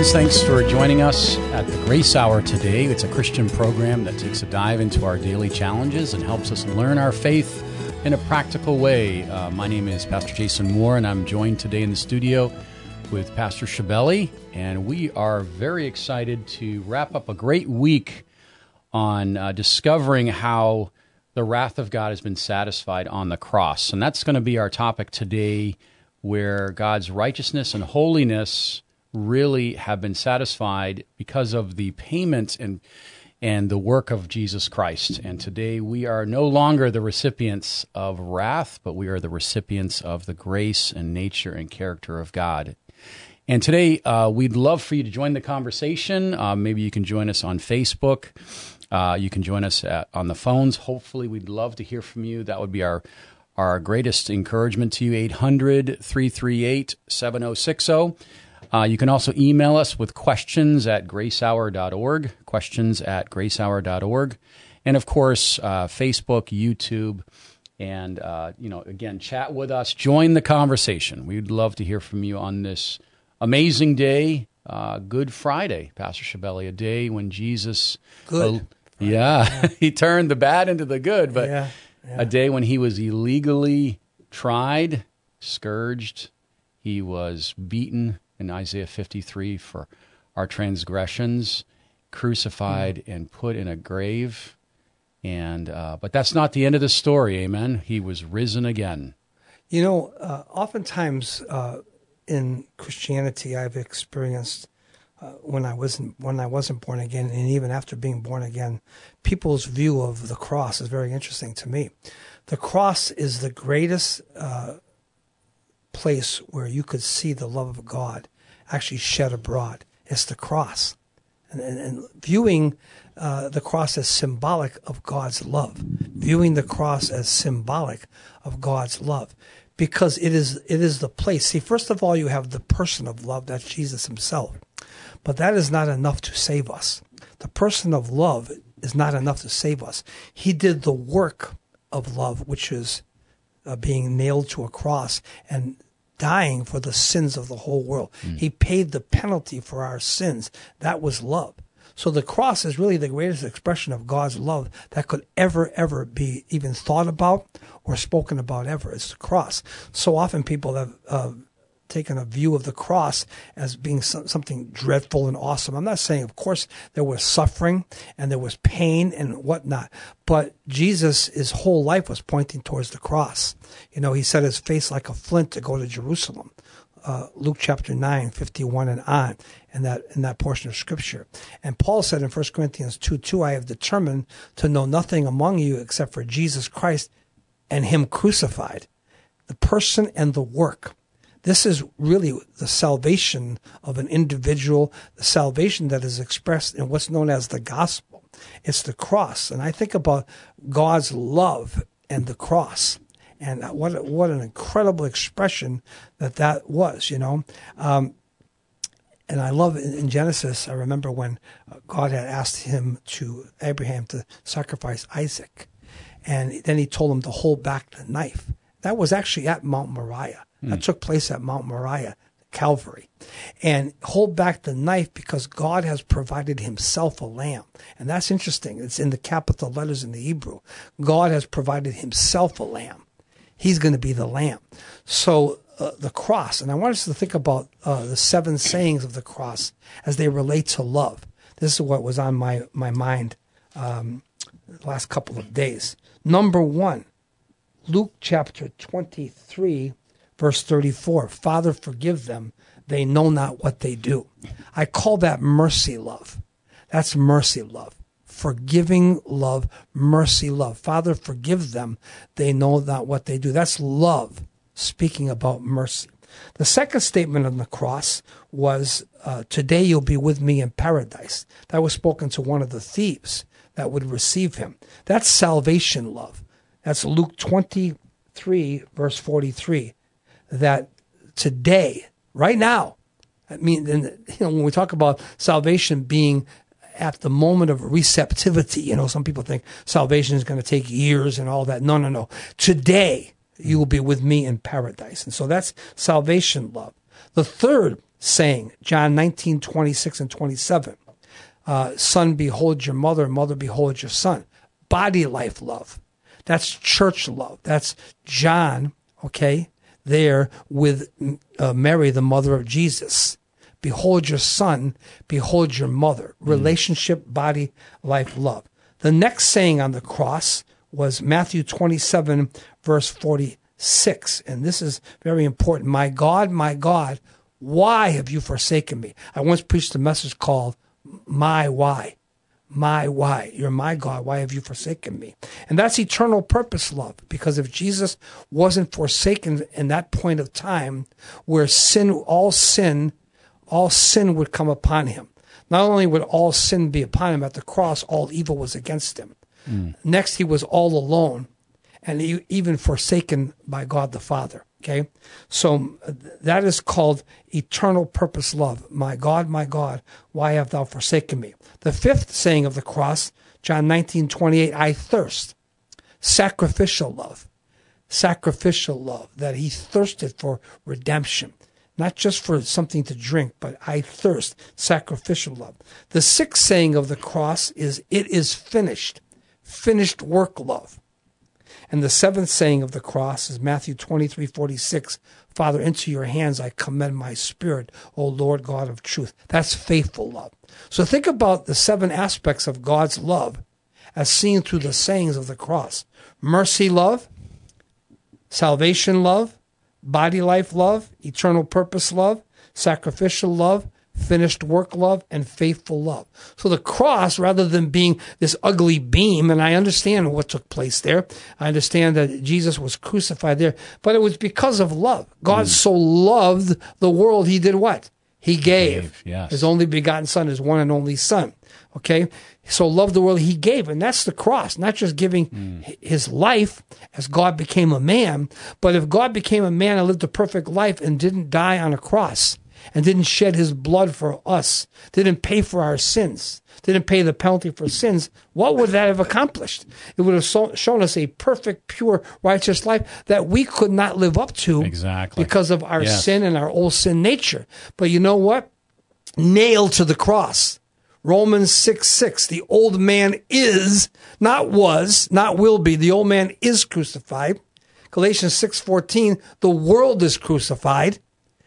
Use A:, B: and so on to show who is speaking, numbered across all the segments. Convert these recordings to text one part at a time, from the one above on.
A: friends, thanks for joining us at the Grace Hour today. It's a Christian program that takes a dive into our daily challenges and helps us learn our faith in a practical way. My name is Pastor Jason Moore, and I'm joined today in the studio with Pastor Schiavelli, and we are very excited to wrap up a great week on discovering how the wrath of God has been satisfied on the cross. And that's going to be our topic today, where God's righteousness and holiness really have been satisfied because of the payment and the work of Jesus Christ. And today we are no longer the recipients of wrath, but we are the recipients of the grace and nature and character of God. And today we'd love for you to join the conversation. Maybe you can join us on Facebook. You can join us on the phones. Hopefully, we'd love to hear from you. That would be our greatest encouragement to you, 800-338-7060. You can also email us with questions at gracehour.org, questions at gracehour.org. And, of course, Facebook, YouTube, and, again, chat with us. Join the conversation. We'd love to hear from you on this amazing day, Good Friday, Pastor Schiavelli, a day when Jesus... he turned the bad into the good, but a day when he was illegally tried, scourged, he was beaten in Isaiah 53 for our transgressions, crucified and put in a grave. And but that's not the end of the story, amen? He was risen again.
B: You know, oftentimes in Christianity, I've experienced when I wasn't born again, and even after being born again, people's view of the cross is very interesting to me. The cross is the greatest place where you could see the love of God actually shed abroad. It's the cross, and viewing the cross as symbolic of God's love, viewing the cross as symbolic of God's love. Because it is the place. See, first of all, you have the person of love, that's Jesus himself. But that is not enough to save us. The person of love is not enough to save us. He did the work of love, which is being nailed to a cross and dying for the sins of the whole world. He paid the penalty for our sins. That was love. So the cross is really the greatest expression of God's love that could ever be even thought about or spoken about ever. It's the cross. So often people have taken a view of the cross as being something dreadful and awesome. I'm not saying, of course, there was suffering and there was pain and whatnot, but Jesus, his whole life was pointing towards the cross. You know, he set his face like a flint to go to Jerusalem. Luke chapter 9, 51 and on, in that portion of Scripture. And Paul said in 1 Corinthians 2:2, I have determined to know nothing among you except for Jesus Christ and him crucified, the person and the work. This is really the salvation of an individual, the salvation that is expressed in what's known as the gospel. It's the cross. And I think about God's love and the cross. And what an incredible expression that was, you know. And I love in Genesis, I remember when God had asked Abraham to sacrifice Isaac. And then he told him to hold back the knife. That was actually at Mount Moriah. That took place at Mount Moriah, Calvary. And hold back the knife because God has provided himself a lamb. And that's interesting. It's in the capital letters in the Hebrew. God has provided himself a lamb. He's going to be the lamb. So the cross, and I want us to think about the 7 sayings of the cross as they relate to love. This is what was on my mind the last couple of days. Number 1, Luke chapter 23, verse 34. Father, forgive them. They know not what they do. I call that mercy love. That's mercy love. Forgiving love, mercy love. Father, forgive them. They know not what they do. That's love, speaking about mercy. The second statement on the cross was, today you'll be with me in paradise. That was spoken to one of the thieves that would receive him. That's salvation love. That's Luke 23, verse 43. That today, right now, I mean, when we talk about salvation being at the moment of receptivity, some people think salvation is going to take years and all that. No. Today, you will be with me in paradise. And so that's salvation love. The third saying, John 19, 26 and 27. Son, behold your mother, mother, behold your son. Body life love. That's church love. That's John, okay, there with Mary, the mother of Jesus. Behold your son, behold your mother. Relationship, body, life, love. The next saying on the cross was Matthew 27, verse 46. And this is very important. My God, why have you forsaken me? I once preached a message called My Why. My why. You're my God. Why have you forsaken me? And that's eternal purpose love. Because if Jesus wasn't forsaken in that point of time where all sin would come upon him. Not only would all sin be upon him at the cross, all evil was against him. Next, he was all alone and even forsaken by God the Father. Okay, so that is called eternal purpose love. My God, why have thou forsaken me? The fifth saying of the cross, John 19, 28, I thirst. Sacrificial love. Sacrificial love, that he thirsted for redemption. Not just for something to drink, but I thirst. Sacrificial love. The sixth saying of the cross is, it is finished. Finished work love. And the seventh saying of the cross is Matthew 23:46. Father, into your hands I commend my spirit, O Lord God of truth. That's faithful love. So think about the seven aspects of God's love as seen through the sayings of the cross. Mercy love, salvation love, body life love, eternal purpose love, sacrificial love, finished work love, and faithful love. So the cross, rather than being this ugly beam, and I understand what took place there. I understand that Jesus was crucified there, but it was because of love. God so loved the world, he did what? He gave. Yes. His only begotten son, his one and only son. Okay? So loved the world, he gave. And that's the cross, not just giving his life as God became a man, but if God became a man and lived a perfect life and didn't die on a cross, and didn't shed his blood for us, didn't pay for our sins, didn't pay the penalty for sins, what would that have accomplished? It would have shown us a perfect, pure, righteous life that we could not live up to because of our sin and our old sin nature. But you know what? Nailed to the cross. Romans 6:6, the old man is, not was, not will be, the old man is crucified. Galatians 6:14, the world is crucified.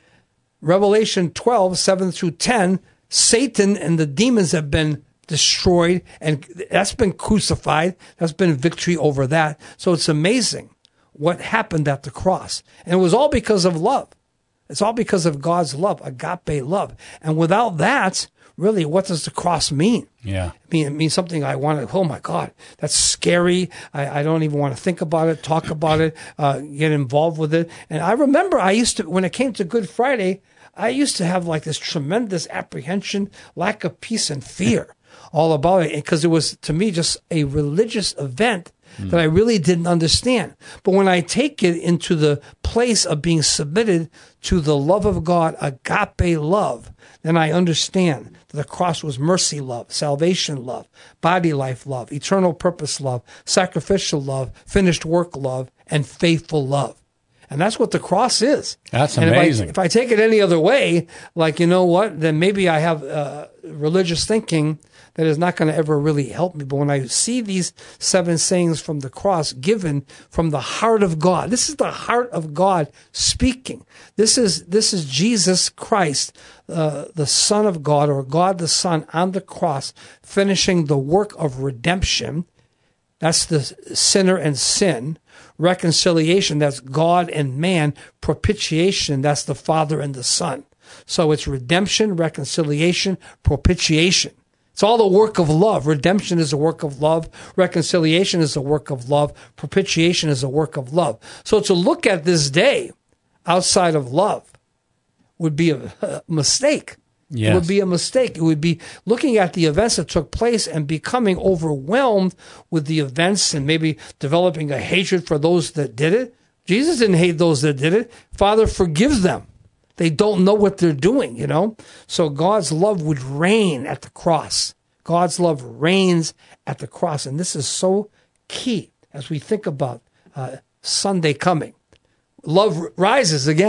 B: Revelation 12, 7 through 10, Satan and the demons have been destroyed, and that's been crucified. That's been victory over that. So it's amazing what happened at the cross. And it was all because of love. It's all because of God's love, agape love. And without that, really, what does the cross mean? Yeah. It means something I want to, oh my God, that's scary. I don't even want to think about it, talk about it, get involved with it. And I remember when it came to Good Friday, I used to have like this tremendous apprehension, lack of peace and fear all about it. Because it was, to me, just a religious event that I really didn't understand. But when I take it into the place of being submitted to the love of God, agape love, then I understand that the cross was mercy love, salvation love, body life love, eternal purpose love, sacrificial love, finished work love, and faithful love. And that's what the cross is. That's amazing. And if I take it any other way, like, you know what, then maybe I have religious thinking that is not going to ever really help me. But when I see these seven sayings from the cross given from the heart of God, this is the heart of God speaking. This is Jesus Christ, the Son of God, or God the Son on the cross, finishing the work of redemption. That's the sinner and sin. Reconciliation, that's God and man. Propitiation, that's the Father and the Son. So it's redemption, reconciliation, propitiation. It's all the work of love. Redemption is a work of love. Reconciliation is a work of love. Propitiation is a work of love. So to look at this day outside of love would be a mistake. Yes. It would be a mistake. It would be looking at the events that took place and becoming overwhelmed with the events and maybe developing a hatred for those that did it. Jesus didn't hate those that did it. Father forgives them. They don't know what they're doing, you know. So God's love would reign at the cross. God's love reigns at the cross. And this is so key as we think about Sunday coming. Love rises again.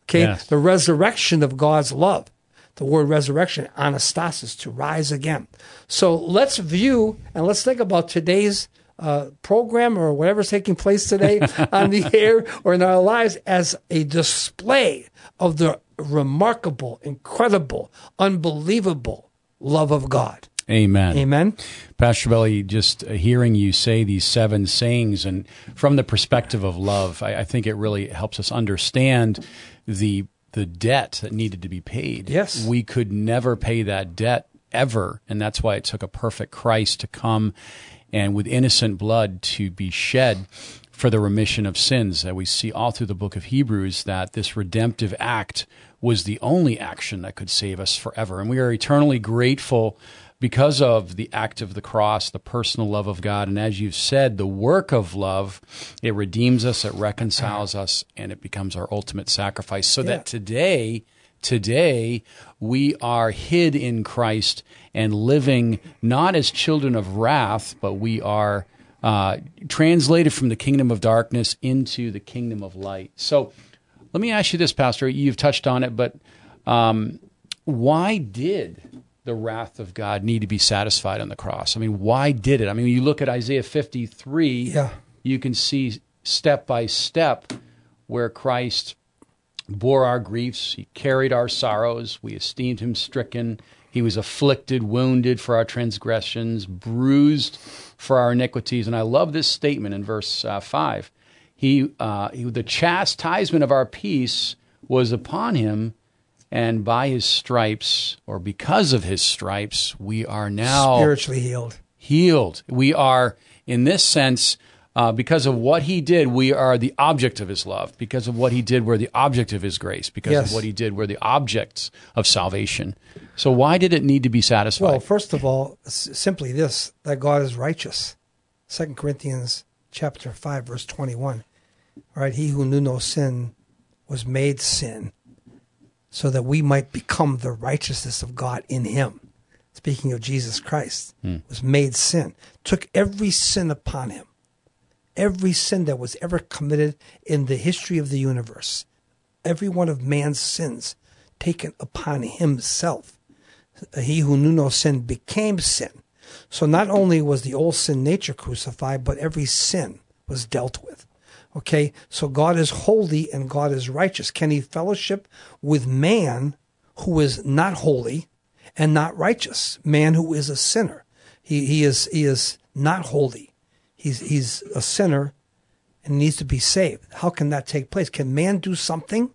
B: Okay,
A: Yes.
B: the resurrection of God's love. The word resurrection, anastasis, to rise again. So let's view and let's think about today's program or whatever's taking place today on the air or in our lives as a display of the remarkable, incredible, unbelievable love of God.
A: Amen.
B: Amen.
A: Pastor Belly, just hearing you say these 7 sayings, and from the perspective of love, I think it really helps us understand the debt that needed to be paid.
B: Yes.
A: We could never pay that debt ever, and that's why it took a perfect Christ to come and with innocent blood to be shed for the remission of sins. That we see all through the book of Hebrews that this redemptive act was the only action that could save us forever. And we are eternally grateful because of the act of the cross, the personal love of God. And as you've said, the work of love, it redeems us, it reconciles us, and it becomes our ultimate sacrifice. So that today, we are hid in Christ and living not as children of wrath, but we are translated from the kingdom of darkness into the kingdom of light. So let me ask you this, Pastor. You've touched on it, but why did the wrath of God need to be satisfied on the cross? I mean, why did it? I mean, when you look at Isaiah 53, you can see step by step where Christ bore our griefs. He carried our sorrows. We esteemed him stricken. He was afflicted, wounded for our transgressions, bruised for our iniquities. And I love this statement in verse 5. The chastisement of our peace was upon him, and by his stripes, or because of his stripes, we are now
B: spiritually healed.
A: We are, in this sense, because of what he did, we are the object of his love. Because of what he did, we're the object of his grace. Because of what he did, we're the objects of salvation. So why did it need to be satisfied?
B: Well, first of all, simply this, that God is righteous. 2 Corinthians chapter 5, verse 21. All right, he who knew no sin was made sin, so that we might become the righteousness of God in him. Speaking of Jesus Christ, was made sin, took every sin upon him. Every sin that was ever committed in the history of the universe, every one of man's sins taken upon himself. He who knew no sin became sin. So not only was the old sin nature crucified, but every sin was dealt with. Okay, so God is holy and God is righteous. Can he fellowship with man who is not holy and not righteous? Man who is a sinner. He is not holy. He's a sinner and needs to be saved. How can that take place? Can man do something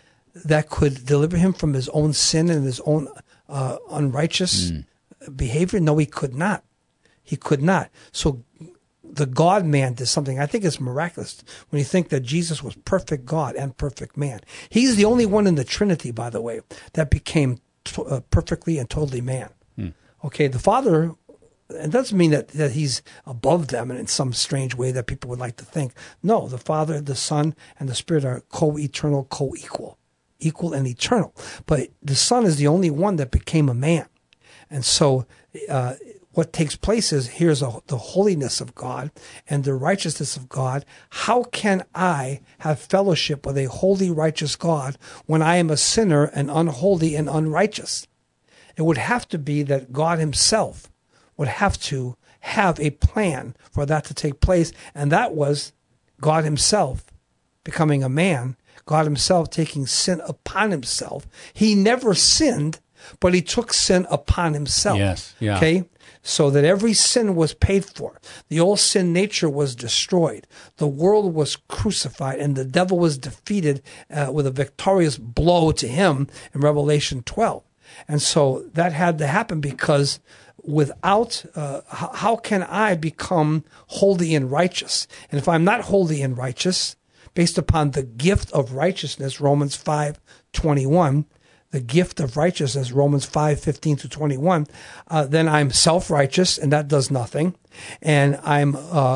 B: that could deliver him from his own sin and his own unrighteous behavior? No, he could not. He could not. So the God-man did something. I think it's miraculous when you think that Jesus was perfect God and perfect man. He's the only one in the Trinity, by the way, that became perfectly and totally man. Okay, the Father, it doesn't mean that he's above them and in some strange way that people would like to think. No, the Father, the Son, and the Spirit are co-eternal, co-equal, equal and eternal. But the Son is the only one that became a man. And so what takes place is here's the holiness of God and the righteousness of God. How can I have fellowship with a holy, righteous God when I am a sinner and unholy and unrighteous? It would have to be that God himself would have to have a plan for that to take place. And that was God himself becoming a man, God himself taking sin upon himself. He never sinned, but he took sin upon himself.
A: Yes. Yeah.
B: Okay? So that every sin was paid for. The old sin nature was destroyed. The world was crucified and the devil was defeated with a victorious blow to him in Revelation 12. And so that had to happen because without, how can I become holy and righteous? And if I'm not holy and righteous, based upon the gift of righteousness, Romans 5:21, the gift of righteousness, Romans 5:15-21, then I'm self-righteous, and that does nothing. And I'm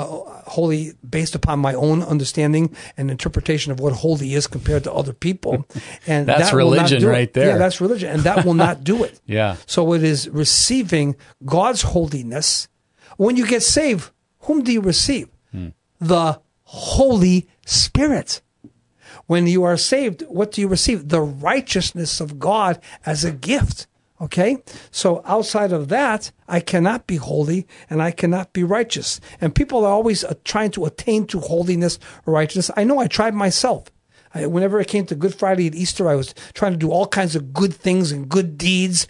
B: holy based upon my own understanding and interpretation of what holy is compared to other people. And
A: that's
B: that
A: religion right there.
B: Yeah, that's religion, and that will not do it.
A: Yeah.
B: So it is receiving God's holiness. When you get saved, whom do you receive? The Holy Spirit. When you are saved, what do you receive? The righteousness of God as a gift. Okay? So outside of that, I cannot be holy and I cannot be righteous. And people are always trying to attain to holiness or righteousness. I know I tried myself. Whenever it came to Good Friday and Easter, I was trying to do all kinds of good things and good deeds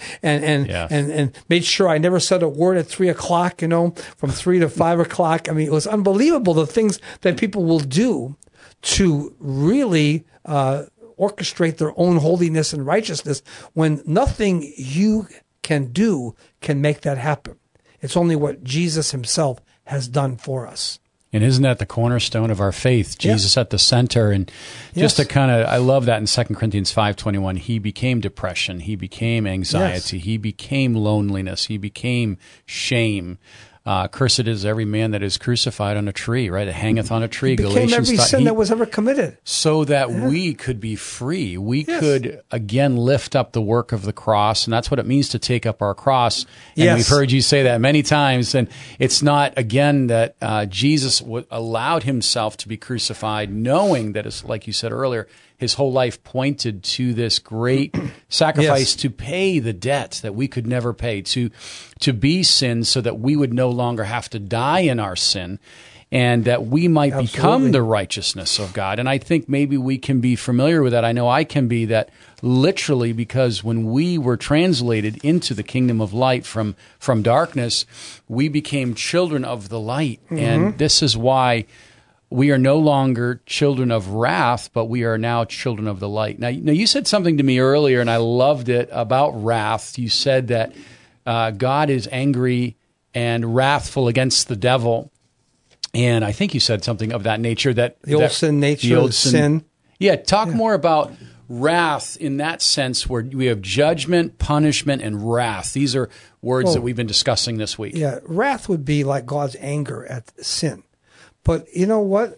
B: and made sure I never said a word at 3:00, from 3 to 5:00. I mean, it was unbelievable the things that people will do to really orchestrate their own holiness and righteousness when nothing you can do can make that happen. It's only what Jesus himself has done for us.
A: And isn't that the cornerstone of our faith? Jesus at the center. And just to I love that in 2 Corinthians 5:21, he became depression. He became anxiety. He became loneliness. He became shame. Cursed is every man that is crucified on a tree, right? It hangeth on a tree.
B: He became every sin that was ever committed.
A: So that we could be free. We could, again, lift up the work of the cross. And that's what it means to take up our cross. And we've heard you say that many times. And it's not, again, that Jesus allowed himself to be crucified, knowing that, it's, like you said earlier, his whole life pointed to this great sacrifice to pay the debt that we could never pay, to be sin so that we would no longer have to die in our sin and that we might become the righteousness of God. And I think maybe we can be familiar with that. I know I can be that literally, because when we were translated into the kingdom of light from darkness, we became children of the light. Mm-hmm. And this is why we are no longer children of wrath, but we are now children of the light. Now, you said something to me earlier, and I loved it, about wrath. You said that God is angry and wrathful against the devil. And I think you said something of that nature. The
B: old sin nature, sin.
A: Yeah, talk more about wrath in that sense, where we have judgment, punishment, and wrath. These are words that we've been discussing this week.
B: Yeah, wrath would be like God's anger at sin. But you know what?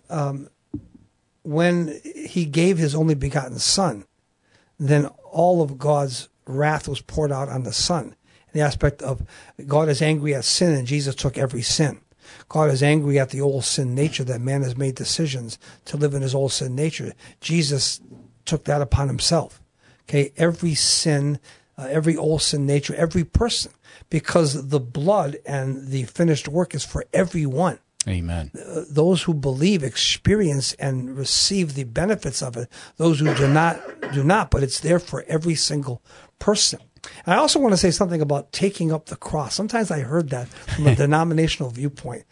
B: When he gave his only begotten Son, then all of God's wrath was poured out on the Son. In the aspect of God is angry at sin, and Jesus took every sin. God is angry at the old sin nature, that man has made decisions to live in his old sin nature. Jesus took that upon himself. Okay, every sin, every old sin nature, every person, because the blood and the finished work is for everyone.
A: Amen.
B: Those who believe experience and receive the benefits of it. Those who do not, but it's there for every single person. And I also want to say something about taking up the cross. Sometimes I heard that from a denominational viewpoint.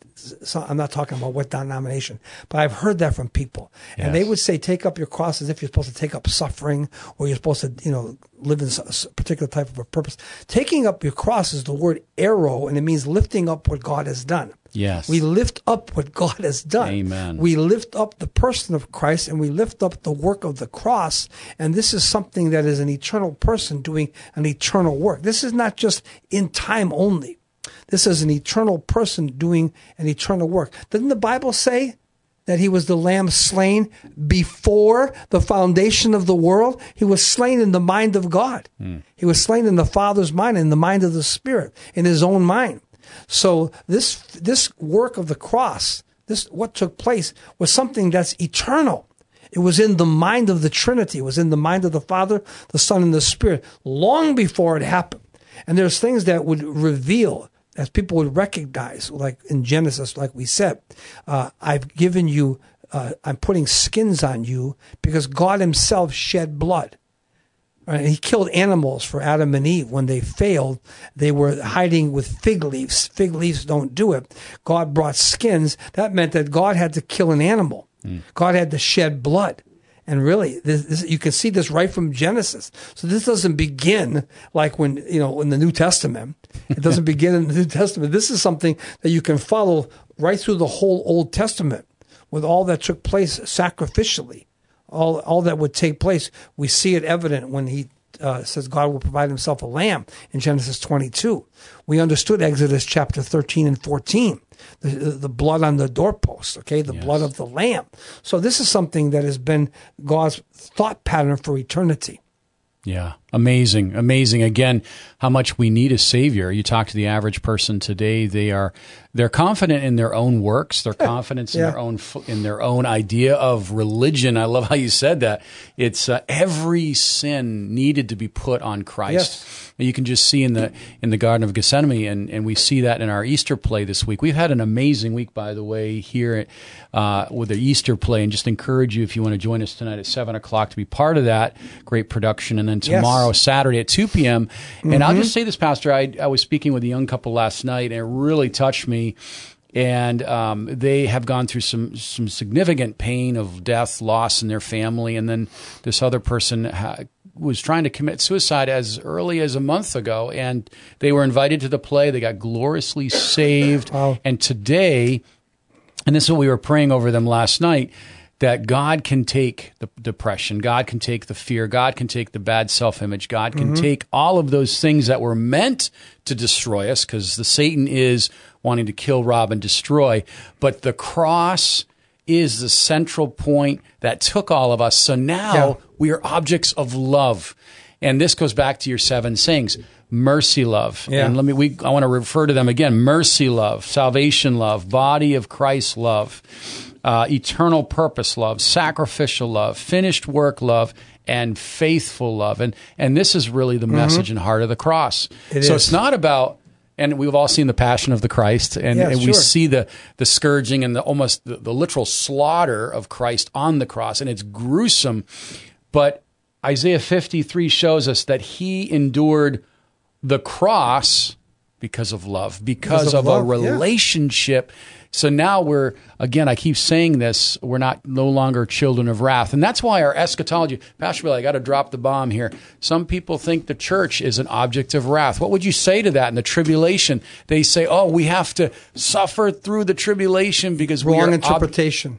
B: I'm not talking about what denomination, but I've heard that from people. Yes. And they would say, take up your cross as if you're supposed to take up suffering, or you're supposed to, live in a particular type of a purpose. Taking up your cross is the word arrow, and it means lifting up what God has done.
A: Yes.
B: We lift up what God has done.
A: Amen.
B: We lift up the person of Christ, and we lift up the work of the cross. And this is something that is an eternal person doing an eternal work. This is not just in time only. This is an eternal person doing an eternal work. Doesn't the Bible say that he was the lamb slain before the foundation of the world? He was slain in the mind of God. He was slain in the Father's mind, in the mind of the Spirit, in his own mind. So this work of the cross, what took place, was something that's eternal. It was in the mind of the Trinity. It was in the mind of the Father, the Son, and the Spirit, long before it happened. And there's things that would reveal, as people would recognize, like in Genesis, like we said, I've given you, I'm putting skins on you because God himself shed blood. Right? He killed animals for Adam and Eve. When they failed, they were hiding with fig leaves. Fig leaves don't do it. God brought skins. That meant that God had to kill an animal. God had to shed blood. And really, this, you can see this right from Genesis. So this doesn't begin like when, in the New Testament. It doesn't begin in the New Testament. This is something that you can follow right through the whole Old Testament with all that took place sacrificially. All that would take place. We see it evident when he says God will provide himself a lamb in Genesis 22. We understood Exodus chapter 13 and 14. The blood on the doorpost, okay? The blood of the lamb. So this is something that has been God's thought pattern for eternity.
A: Yeah. Amazing. Amazing. Again, how much we need a Savior. You talk to the average person today, they're confident in their own works. They're confident in their own idea of religion. I love how you said that. It's every sin needed to be put on Christ.
B: Yes.
A: You can just see in the Garden of Gethsemane, and we see that in our Easter play this week. We've had an amazing week, by the way, here with the Easter play, and just encourage you, if you want to join us tonight at 7 o'clock, to be part of that great production. And then tomorrow, Saturday at 2 p.m. And I'll just say this, Pastor, I was speaking with a young couple last night, and it really touched me. And they have gone through some significant pain of death, loss in their family. And then this other person was trying to commit suicide as early as a month ago. And they were invited to the play. They got gloriously saved. Wow. And today, and this is what we were praying over them last night, that God can take the depression, God can take the fear, God can take the bad self-image, God can take all of those things that were meant to destroy us, because the Satan is wanting to kill, rob, and destroy. But the cross is the central point that took all of us. So now we are objects of love. And this goes back to your 7 sayings. Mercy, love. Yeah. And I want to refer to them again. Mercy, love. Salvation, love. Body of Christ, love. Eternal purpose, love. Sacrificial love. Finished work, love. And faithful love. And this is really the message and heart of the cross. It's not about, and we've all seen the Passion of the Christ, and we see the scourging and the literal slaughter of Christ on the cross, and it's gruesome. But Isaiah 53 shows us that he endured the cross because of love, because of love, a relationship. So now we're, again, I keep saying this, we're no longer children of wrath. And that's why our eschatology, Pastor Bill, I got to drop the bomb here. Some people think the church is an object of wrath. What would you say to that in the tribulation? They say, oh, we have to suffer through the tribulation because we are...
B: Wrong interpretation.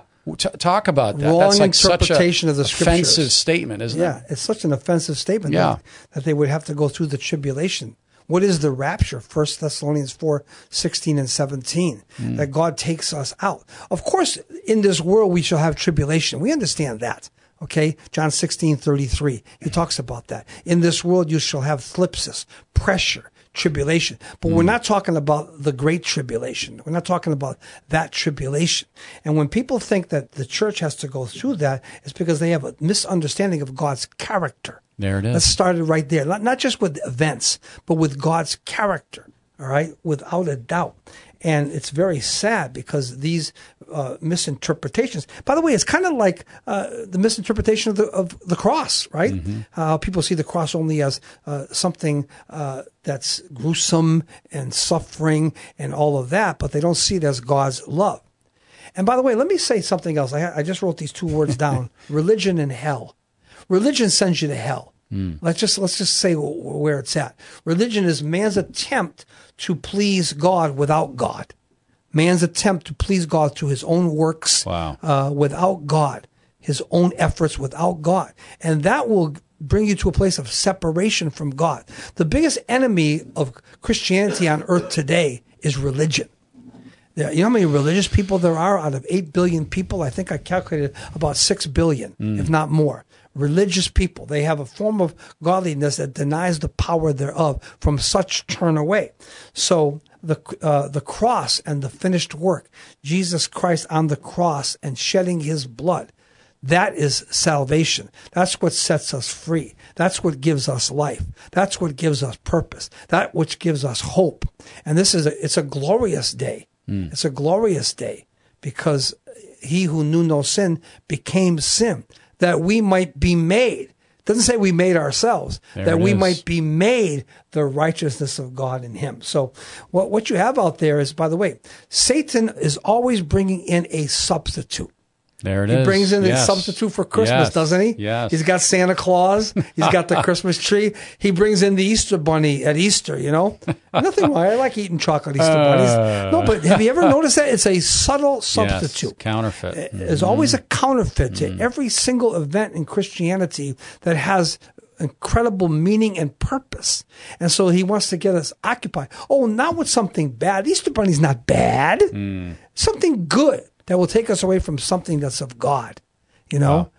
A: Talk about that.
B: Wrong
A: That's like
B: interpretation of the scriptures.
A: Offensive statement, isn't it?
B: Yeah, it's such an offensive statement that they would have to go through the tribulation. What is the rapture? 1 Thessalonians 4:16 and 17, that God takes us out. Of course, in this world we shall have tribulation. We understand that. Okay, John 16:33, he talks about that. In this world you shall have thlipsis, pressure, tribulation. But we're not talking about the great tribulation. We're not talking about that tribulation. And when people think that the church has to go through that, it's because they have a misunderstanding of God's character.
A: There it is.
B: Let's start it right there. Not just with events, but with God's character. All right, without a doubt. And it's very sad because these misinterpretations. By the way, it's kind of like the misinterpretation of the cross, right? People see the cross only as something that's gruesome and suffering and all of that, but they don't see it as God's love. And by the way, let me say something else. I just wrote these 2 words down: religion and hell. Religion sends you to hell. Let's just say where it's at. Religion is man's attempt to please God without God. Man's attempt to please God through his own works without God, his own efforts without God. And that will bring you to a place of separation from God. The biggest enemy of Christianity on earth today is religion. You know how many religious people there are out of 8 billion people? I think I calculated about 6 billion, if not more. Religious people. They have a form of godliness that denies the power thereof. From such turn away. So the cross and the finished work, Jesus Christ on the cross and shedding his blood, that is salvation. That's what sets us free. That's what gives us life. That's what gives us purpose. That which gives us hope. And it's a glorious day. It's a glorious day because he who knew no sin became sin, that we might be made. It doesn't say we made ourselves, that we might be made the righteousness of God in him. So what you have out there is, by the way, Satan is always bringing in a substitute.
A: There it is.
B: He brings in a substitute for Christmas, doesn't he?
A: Yes.
B: He's got Santa Claus. He's got the Christmas tree. He brings in the Easter bunny at Easter, Nothing wrong. I like eating chocolate Easter bunnies. No, but have you ever noticed that? It's a subtle substitute.
A: Yes, counterfeit.
B: There's always a counterfeit to every single event in Christianity that has incredible meaning and purpose. And so he wants to get us occupied. Oh, not with something bad. Easter bunny's not bad. Something good that will take us away from something that's of God,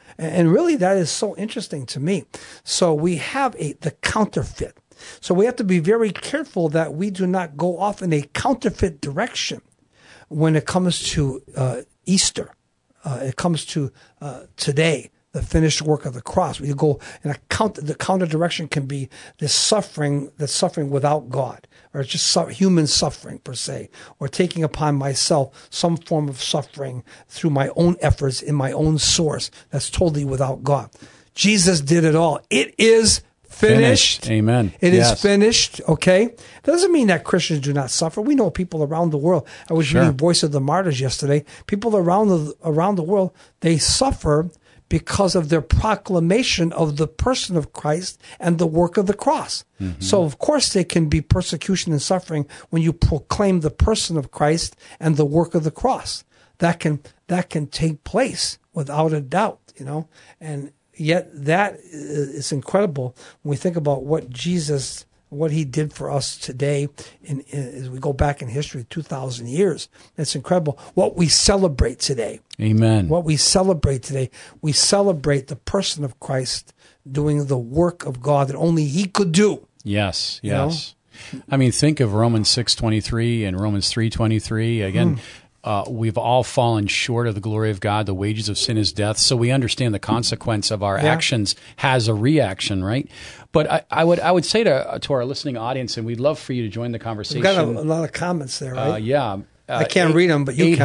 B: And really, that is so interesting to me. So we have the counterfeit. So we have to be very careful that we do not go off in a counterfeit direction when it comes to Easter. It comes to today, the finished work of the cross. We go in the counter direction can be this suffering, that's suffering without God, or just human suffering per se, or taking upon myself some form of suffering through my own efforts in my own source that's totally without God. Jesus did it all. It is finished.
A: Amen.
B: It is finished. Okay. That doesn't mean that Christians do not suffer. We know people around the world. I was reading Voice of the Martyrs yesterday. People around the world, they suffer because of their proclamation of the person of Christ and the work of the cross. Mm-hmm. So of course there can be persecution and suffering when you proclaim the person of Christ and the work of the cross. That can take place without a doubt, and yet that is incredible when we think about what he did for us today as we go back in history, 2,000 years. It's incredible what we celebrate today.
A: Amen.
B: What we celebrate today, we celebrate the person of Christ doing the work of God that only he could do.
A: Yes. I mean, think of Romans 6:23 and Romans 3:23. Again, we've all fallen short of the glory of God. The wages of sin is death. So we understand the consequence of our actions has a reaction, right? But I would say to our listening audience, and we'd love for you to join the conversation.
B: We've got a lot of comments there, right? I can't read them, but you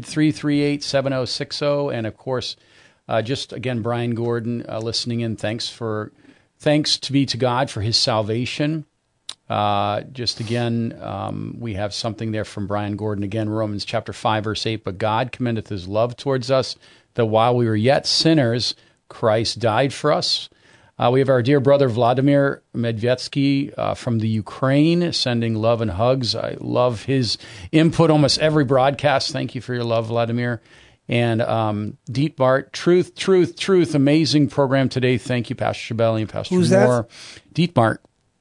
A: 800-338-7060. And of course, just again, Brian Gordon listening in. Thanks to be to God for his salvation. Just again, we have something there from Brian Gordon again, Romans chapter 5, verse 8. But God commendeth his love towards us, that while we were yet sinners, Christ died for us. We have our dear brother Vladimir Medvetsky from the Ukraine sending love and hugs. I love his input almost every broadcast. Thank you for your love, Vladimir. And Dietmar, truth, amazing program today. Thank you, Pastor Shabelli and Pastor
B: Who's
A: Moore.
B: That?
A: Dietmar.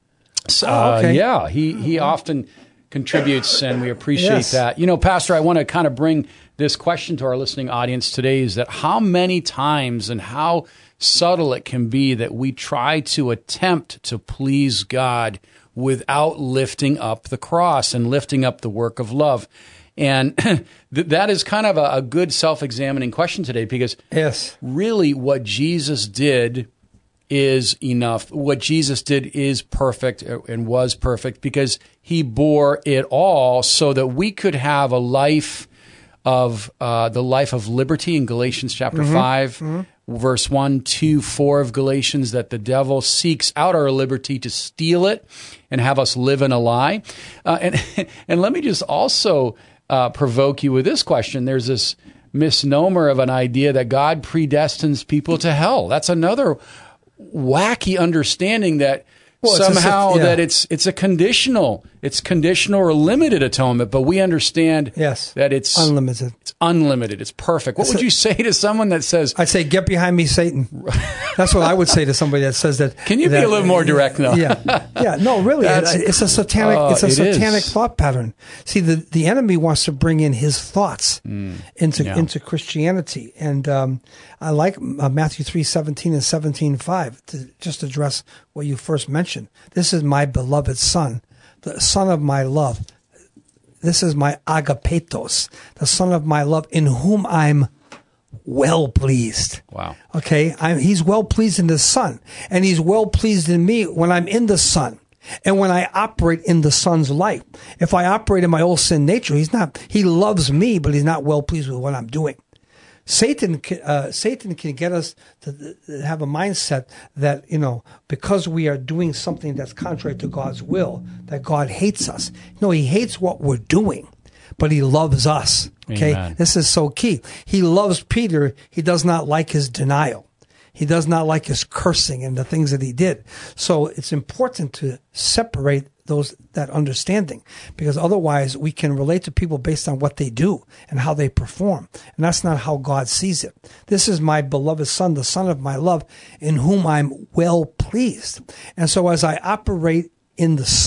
B: Okay.
A: Yeah, he often contributes, and we appreciate that. Pastor, I want to kind of bring this question to our listening audience today, is that how many times and how subtle it can be that we try to attempt to please God without lifting up the cross and lifting up the work of love. And that is kind of a good self-examining question today, because really what Jesus did is enough. What Jesus did is perfect and was perfect because he bore it all so that we could have a life of the life of liberty in Galatians chapter 5, verse 1, 2, 4 of Galatians, that the devil seeks out our liberty to steal it and have us live in a lie. And let me just also provoke you with this question. There's this misnomer of an idea that God predestines people to hell. That's another wacky understanding that that it's a conditional or limited atonement, but we understand that it's
B: unlimited.
A: It's unlimited. It's perfect. What would you say to someone that says,
B: I'd say, get behind me, Satan. That's what I would say to somebody that says that.
A: Can you be a little more direct though?
B: No, really. It's a satanic thought pattern. See, the enemy wants to bring in his thoughts into Christianity. And I like Matthew 3:17 and 17:5 to just address what you first mentioned. This is my beloved son, the son of my love. This is my agapetos, the son of my love, in whom I'm well pleased.
A: Wow.
B: Okay, he's well pleased in the Son, and he's well pleased in me when I'm in the Son. And when I operate in the Son's life. If I operate in my old sin nature, he loves me, but he's not well pleased with what I'm doing. Satan can get us to have a mindset that, because we are doing something that's contrary to God's will, that God hates us. No, he hates what we're doing, but he loves us. Okay. Amen. This is so key. He loves Peter. He does not like his denial. He does not like his cursing and the things that he did. So it's important to separate that understanding, because otherwise we can relate to people based on what they do and how they perform. And that's not how God sees it. This is my beloved son, the son of my love, in whom I'm well pleased. And so as I operate in the Son,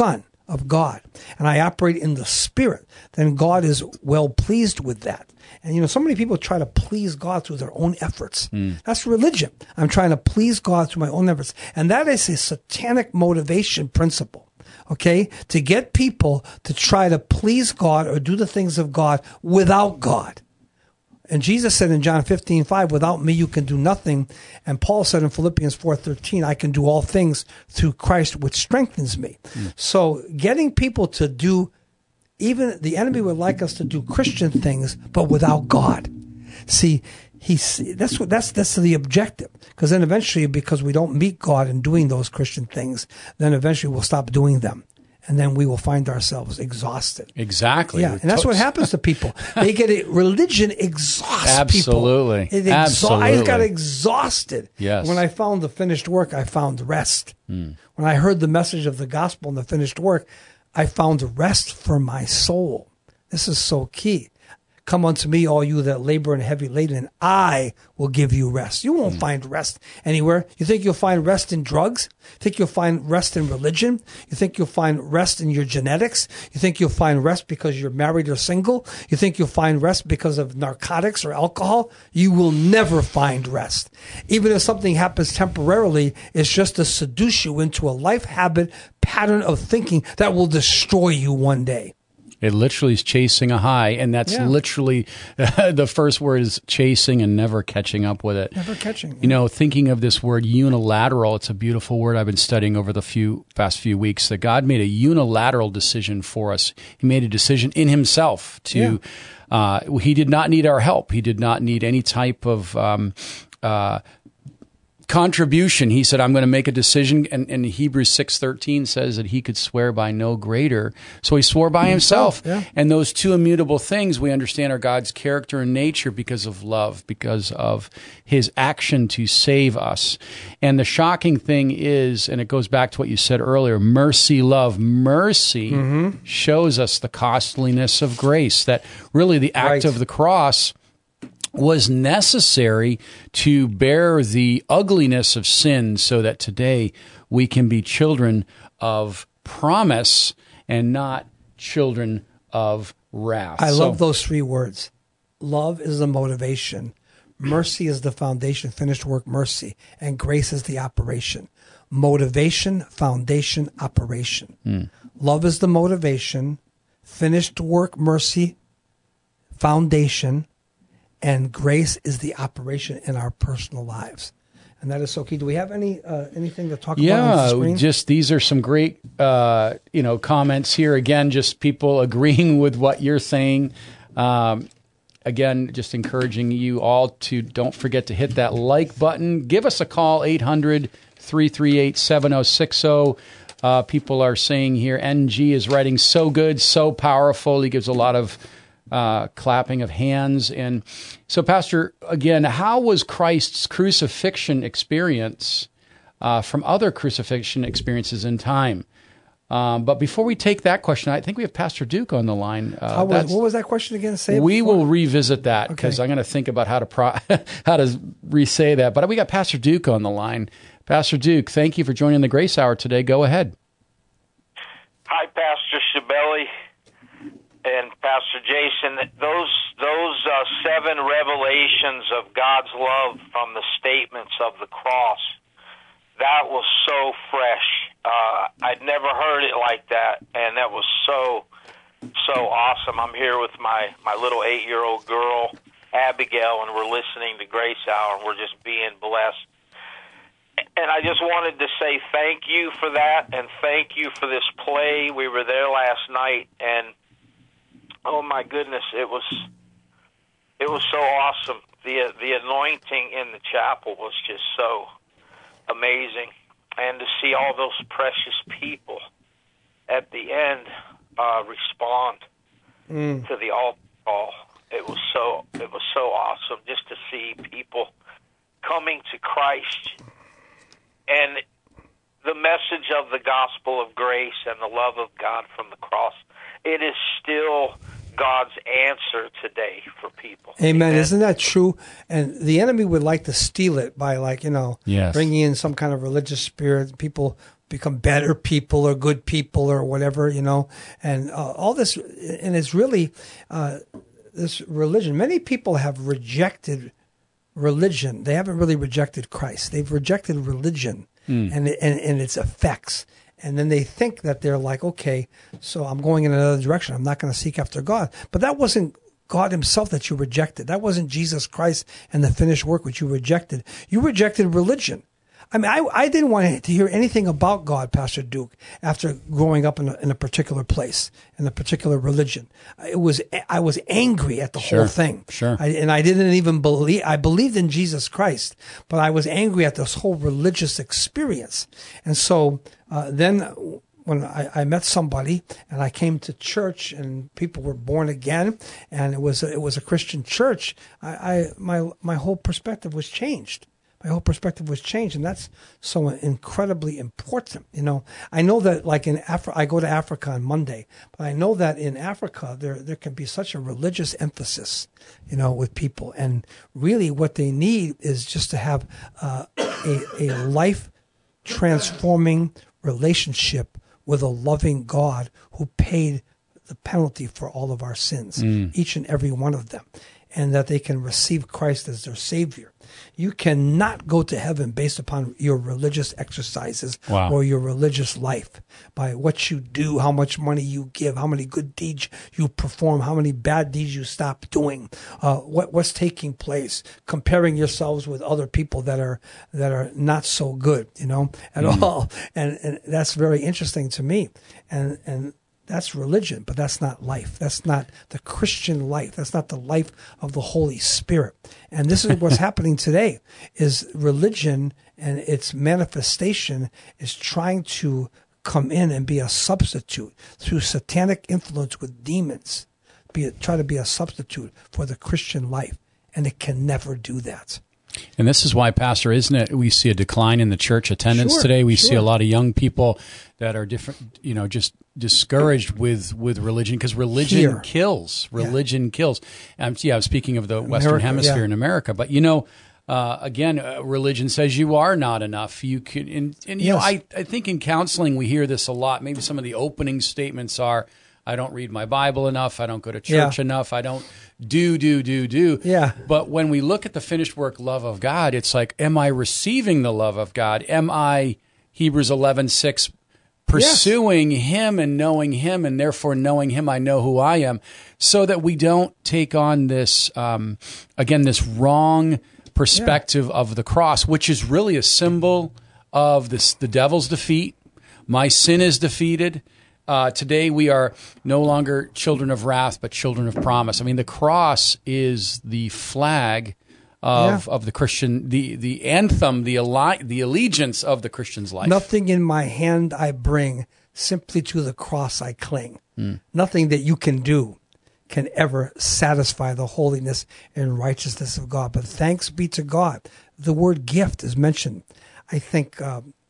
B: of God, and I operate in the Spirit, then God is well pleased with that. And, so many people try to please God through their own efforts. That's religion. I'm trying to please God through my own efforts. And that is a satanic motivation principle, okay? To get people to try to please God or do the things of God without God. And Jesus said in John 15:5, without me you can do nothing. And Paul said in Philippians 4:13, I can do all things through Christ which strengthens me. So getting people to do, even the enemy would like us to do Christian things, but without God. See, that's the objective. Because then eventually, because we don't meet God in doing those Christian things, then eventually we'll stop doing them. And then we will find ourselves exhausted.
A: Exactly.
B: Yeah, and that's what happens to people. They get religion exhausts
A: Absolutely.
B: people.
A: Absolutely.
B: I got exhausted.
A: Yes.
B: When I found the finished work, I found rest. When I heard the message of the gospel and the finished work, I found rest for my soul. This is so key. Come unto me, all you that labor and heavy laden, and I will give you rest. You won't find rest anywhere. You think you'll find rest in drugs? You think you'll find rest in religion? You think you'll find rest in your genetics? You think you'll find rest because you're married or single? You think you'll find rest because of narcotics or alcohol? You will never find rest. Even if something happens temporarily, it's just to seduce you into a life habit pattern of thinking that will destroy you one day.
A: It literally is chasing a high, and that's literally the first word is chasing and never catching up with it.
B: Never catching.
A: Thinking of this word unilateral, it's a beautiful word I've been studying over the past few weeks, that God made a unilateral decision for us. He made a decision in himself to, he did not need our help. He did not need any type of contribution. He said, I'm going to make a decision. And Hebrews 6:13 says that he could swear by no greater. So he swore by himself.
B: Yeah.
A: And those two immutable things we understand are God's character and nature because of love, because of his action to save us. And the shocking thing is, and it goes back to what you said earlier, mercy, love. Mercy shows us the costliness of grace, that really the act of the cross was necessary to bear the ugliness of sin so that today we can be children of promise and not children of wrath.
B: I love those three words. Love is the motivation. Mercy is the foundation, finished work, mercy. And grace is the operation. Motivation, foundation, operation. Love is the motivation, finished work, mercy, foundation, and grace is the operation in our personal lives. And that is so key. Do we have anything to talk about on the screen?
A: Just these are some great comments here. Again, just people agreeing with what you're saying. Again, just encouraging you all to don't forget to hit that like button. Give us a call, 800-338-7060. People are saying here, NG is writing so good, so powerful. He gives a lot of clapping of hands. And so, Pastor, again, how was Christ's crucifixion experience from other crucifixion experiences in time? But before we take that question, I think we have Pastor Duke on the line.
B: What was that question again?
A: We will revisit that because I'm going to think about how to re-say that. But we got Pastor Duke on the line. Pastor Duke, thank you for joining the Grace Hour today. Go ahead.
C: Hi, Pastor Shabelli and Pastor Jason. Those 7 revelations of God's love from the statements of the cross, that was so fresh. I'd never heard it like that, and that was so awesome. I'm here with my little 8-year-old girl, Abigail, and we're listening to Grace Hour, and we're just being blessed. And I just wanted to say thank you for that, and thank you for this play. We were there last night, and oh my goodness, it was so awesome. The anointing in the chapel was just so amazing, and to see all those precious people at the end respond to the altar call. It was so awesome just to see people coming to Christ. And the message of the gospel of grace and the love of God from the cross, it is still God's answer today for people.
B: Amen. Isn't that true? And the enemy would like to steal it by bringing in some kind of religious spirit. People become better people or good people or whatever, and all this. And it's really this religion. Many people have rejected religion. They haven't really rejected Christ. They've rejected religion and its effects. And then they think that they're like, okay, so I'm going in another direction. I'm not going to seek after God. But that wasn't God himself that you rejected. That wasn't Jesus Christ and the finished work which you rejected. You rejected religion. I mean, I didn't want to hear anything about God, Pastor Duke, after growing up in a particular place, in a particular religion. I was angry at the whole thing.
A: Sure.
B: And I didn't even believe, I believed in Jesus Christ, but I was angry at this whole religious experience. And so, then when I met somebody and I came to church and people were born again and it was a Christian church, my whole perspective was changed. My whole perspective was changed, and that's so incredibly important. I know that like in Africa, I go to Africa on Monday, but I know that in Africa there can be such a religious emphasis, with people, and really what they need is just to have a life transforming relationship with a loving God who paid the penalty for all of our sins, each and every one of them, and that they can receive Christ as their Savior. You cannot go to heaven based upon your religious exercises or your religious life, by what you do, how much money you give, how many good deeds you perform, how many bad deeds you stop doing, what's taking place, comparing yourselves with other people that are not so good, at all. And that's very interesting to me. And that's religion, but that's not life. That's not the Christian life. That's not the life of the Holy Spirit. And this is what's happening today, is religion and its manifestation is trying to come in and be a substitute through satanic influence with demons, try to be a substitute for the Christian life. And it can never do that.
A: And this is why, Pastor, isn't it? We see a decline in the church attendance today. We see a lot of young people that are different, just discouraged with religion, because religion kills. Religion kills. I'm speaking of the Western Hemisphere in America, but again, religion says you are not enough. You can, I think in counseling we hear this a lot. Maybe some of the opening statements are, I don't read my Bible enough. I don't go to church enough. I don't do.
B: Yeah.
A: But when we look at the finished work love of God, it's like, am I receiving the love of God? Am I, Hebrews 11:6, pursuing Him and knowing Him, and therefore knowing Him, I know who I am, so that we don't take on this, this wrong perspective of the cross, which is really a symbol of the devil's defeat. My sin is defeated. Today we are no longer children of wrath, but children of promise. I mean, the cross is the flag of the Christian, the anthem, the allegiance of the Christian's life.
B: Nothing in my hand I bring, simply to the cross I cling. Nothing that you can do can ever satisfy the holiness and righteousness of God. But thanks be to God. The word gift is mentioned, I think,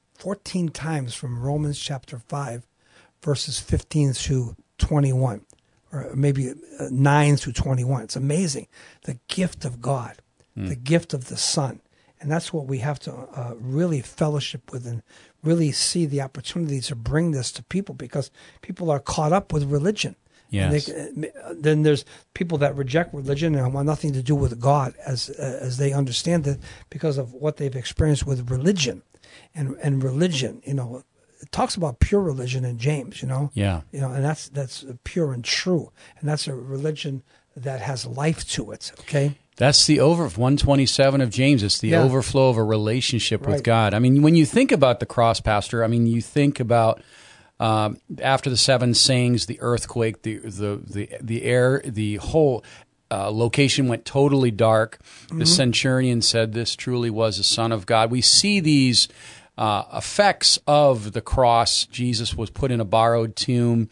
B: 14 times from Romans chapter 5. Verses 15 through 21, or maybe 9 through 21. It's amazing. The gift of God, the gift of the Son. And that's what we have to really fellowship with and really see the opportunity to bring this to people, because people are caught up with religion.
A: Yes.
B: Then there's people that reject religion and want nothing to do with God as they understand it, because of what they've experienced with religion. And religion, it talks about pure religion in James,
A: Yeah.
B: And that's pure and true. And that's a religion that has life to it, okay?
A: That's the 127 of James. It's the overflow of a relationship with God. I mean, when you think about the cross, Pastor, you think about after the 7 sayings, the earthquake, the air, the whole location went totally dark. The centurion said, "This truly was a Son of God." We see these effects of the cross. Jesus was put in a borrowed tomb.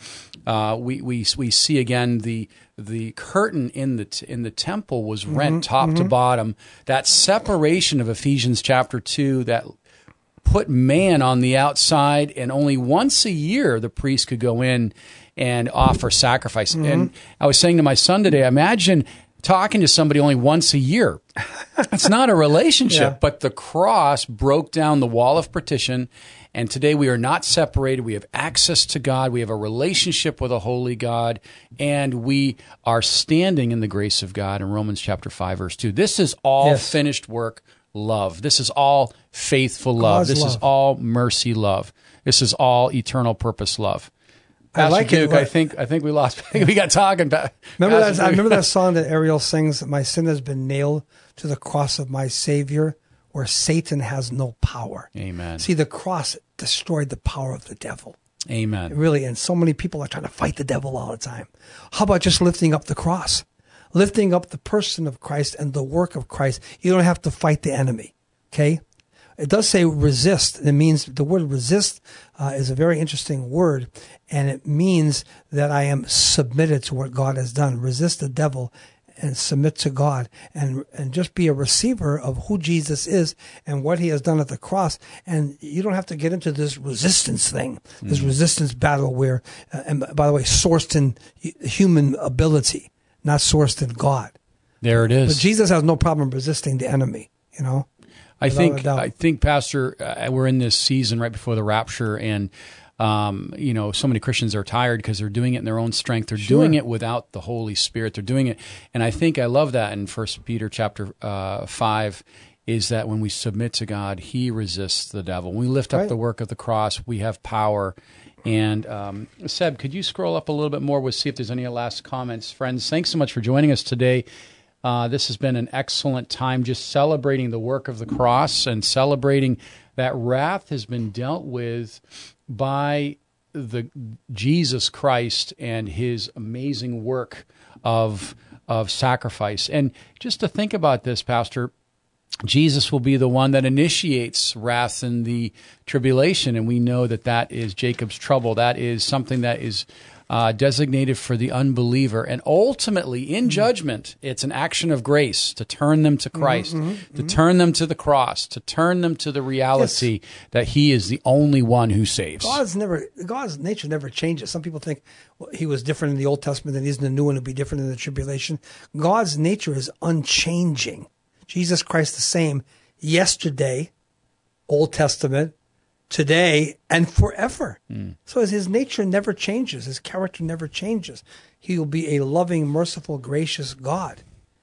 A: We see again the curtain in the temple was rent top to bottom. That separation of Ephesians chapter 2 that put man on the outside, and only once a year the priest could go in and offer sacrifice. And I was saying to my son today, imagine talking to somebody only once a year. It's not a relationship, but the cross broke down the wall of partition. And today we are not separated. We have access to God. We have a relationship with a holy God. And we are standing in the grace of God in Romans chapter 5, verse 2. This is all finished work love. This is all faithful love. This is all mercy love. This is all eternal purpose love. Pastor
B: I like
A: Duke,
B: it.
A: I think we lost. We got talking about.
B: I remember that song that Ariel sings. My sin has been nailed to the cross of my Savior, where Satan has no power.
A: Amen.
B: See, the cross destroyed the power of the devil.
A: Amen.
B: Really, and so many people are trying to fight the devil all the time. How about just lifting up the cross? Lifting up the person of Christ and the work of Christ. You don't have to fight the enemy, okay? It does say resist. It means the word resist is a very interesting word, and it means that I am submitted to what God has done. Resist the devil and submit to God, and just be a receiver of who Jesus is and what he has done at the cross. And you don't have to get into this resistance thing, this resistance battle where, and by the way, sourced in human ability, not sourced in God.
A: There it is.
B: But Jesus has no problem resisting the enemy, you know?
A: I think, Pastor, we're in this season right before the rapture, and so many Christians are tired because they're doing it in their own strength. They're doing it without the Holy Spirit. They're doing it, and I think I love that in 1 Peter chapter 5 is that when we submit to God, He resists the devil. When we lift up the work of the cross, we have power. And Seb, could you scroll up a little bit more? We'll see if there's any last comments. Friends, thanks so much for joining us today. This has been an excellent time just celebrating the work of the cross and celebrating that wrath has been dealt with by the Jesus Christ and His amazing work of sacrifice. And just to think about this, Pastor, Jesus will be the one that initiates wrath in the tribulation, and we know that is Jacob's trouble. That is something that is designated for the unbeliever. And ultimately, in judgment, it's an action of grace to turn them to Christ, to turn them to the cross, to turn them to the reality that He is the only one who saves.
B: God's nature never changes. Some people think He was different in the Old Testament than He is in the New, and He'll be different in the tribulation. God's nature is unchanging. Jesus Christ the same yesterday, Old Testament, today, and forever. So His nature never changes. His character never changes. He will be a loving, merciful, gracious God.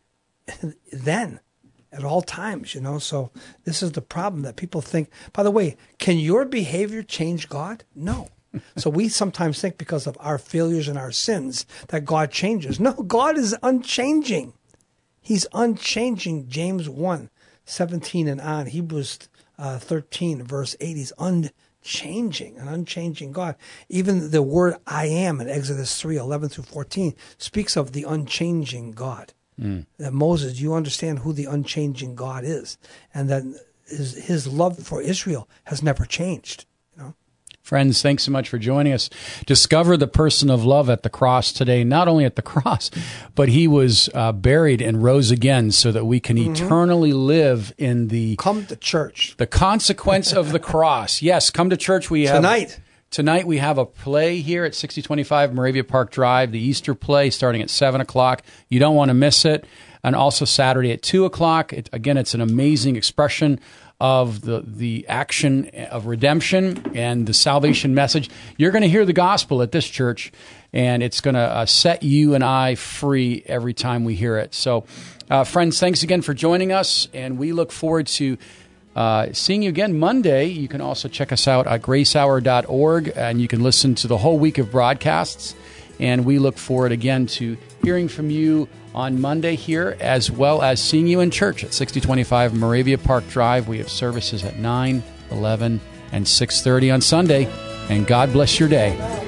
B: Then, at all times, So this is the problem that people think. By the way, can your behavior change God? No. So we sometimes think because of our failures and our sins that God changes. No, God is unchanging. He's unchanging. James 1:17 and on. Hebrews 13, verse 8, He's unchanging, an unchanging God. Even the word I am in Exodus 3:11-14 speaks of the unchanging God. That Moses, you understand who the unchanging God is, and that his love for Israel has never changed.
A: Friends, thanks so much for joining us. Discover the person of love at the cross today. Not only at the cross, but He was buried and rose again so that we can eternally live in the...
B: Come to church.
A: The consequence of the cross. Yes, come to church. Tonight we have a play here at 6025 Moravia Park Drive, the Easter play starting at 7 o'clock. You don't want to miss it. And also Saturday at 2 o'clock. Again, it's an amazing expression of the action of redemption and the salvation message. You're going to hear the gospel at this church, and it's going to set you and I free every time we hear it. So, friends, thanks again for joining us, and we look forward to seeing you again Monday. You can also check us out at gracehour.org, and you can listen to the whole week of broadcasts. And we look forward again to hearing from you on Monday here, as well as seeing you in church at 6025 Moravia Park Drive. We have services at 9, 11, and 6:30 on Sunday. And God bless your day.